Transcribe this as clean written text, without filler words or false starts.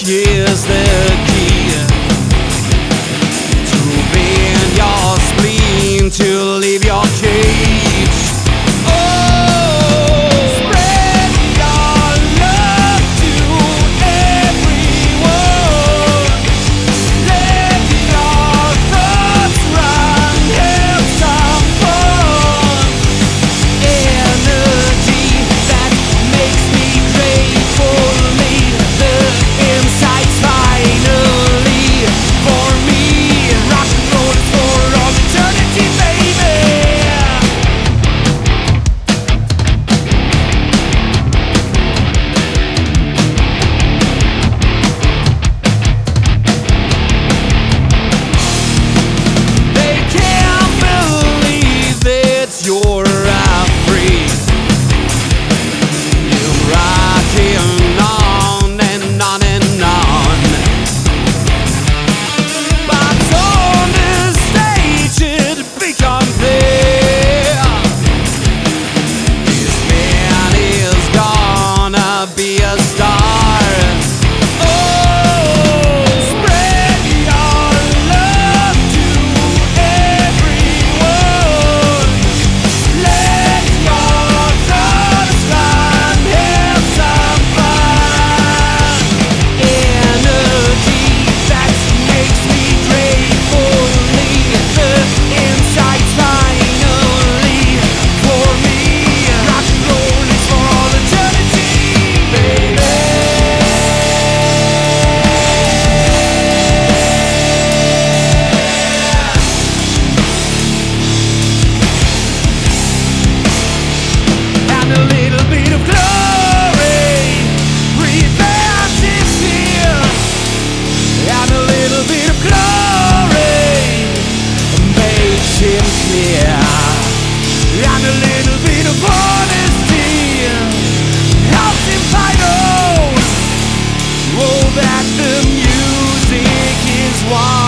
is the key to bend your spleen, to leave your cage. Oh, spread your love to everyone. Let your thoughts run, have some fun. Energy that makes me grateful, the insights finally for me. Rock and roll is for all eternity, baby. They can't believe that you're free. You're rocking on and on and on. But on the stage it becomes clear this man is gonna be a star. Oh, spread your love to everyone. Let your thoughts run, have some fun. Energy that makes me grateful, the insights finally for me. Rock and roll is for all eternity, baby. And a little bit of glory, revenge is here. And a little bit of glory makes him clear. And a little bit of honesty helps him fight on. Oh, that the music is one.